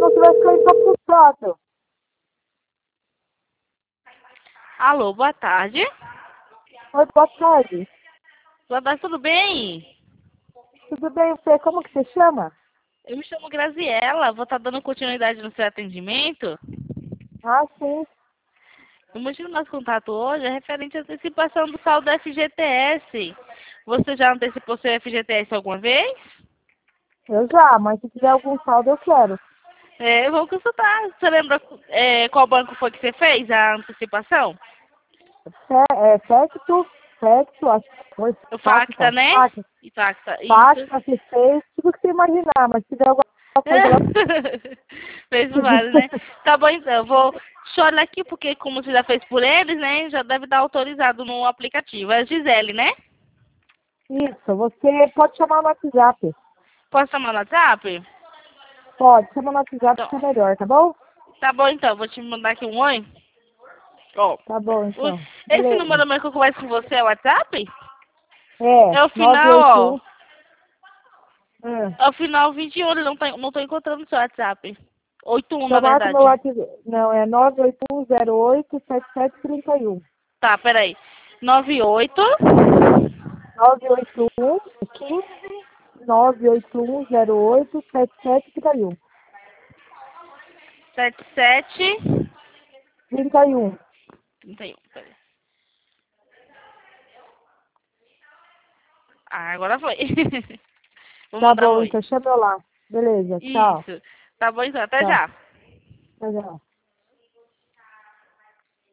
senão você vai ficar incapuçado. Alô, boa tarde. Oi, boa tarde. Boa tarde, tudo bem? Tudo bem, você? Como que você chama? Eu me chamo Graziela, vou estar dando continuidade no seu atendimento. Ah, sim. O motivo do nosso contato hoje é referente à antecipação do saldo do FGTS. Você já antecipou seu FGTS alguma vez? Eu já, mas se tiver algum saldo eu quero. Vamos consultar. Você lembra qual banco foi que você fez a antecipação? Fecto, acho que foi O Facta, né? Facta, E Facta, isso. Facta, se fez, tudo que você imaginar, mas se tiver alguma coisa lá. Fez vários, né? Tá bom, então. Eu vou olhar aqui, porque como você já fez por eles, né? Já deve estar autorizado no aplicativo. É a Gisele, né? Isso, você pode chamar no WhatsApp. Posso chamar no WhatsApp? Pode, chama no WhatsApp Então, que é melhor, tá bom? tá bom, então. Vou te mandar aqui um oi. Ó, Tá bom, então. esse Beleza. número mesmo que eu converso com você é o WhatsApp? É, É o final, ó. 981. É. É o final 21, eu não tô encontrando o seu WhatsApp. 81, na Então marca o meu verdade. WhatsApp. Não, é 981087731. Tá, peraí. 98 981 15 981087731. 77 31. 31. Peraí. Ah, agora foi. Vou Tá mandar bom, oi. então chama eu lá. Beleza, tchau. Isso. Tá bom, então. Até Tchau. já. Tchau, tchau.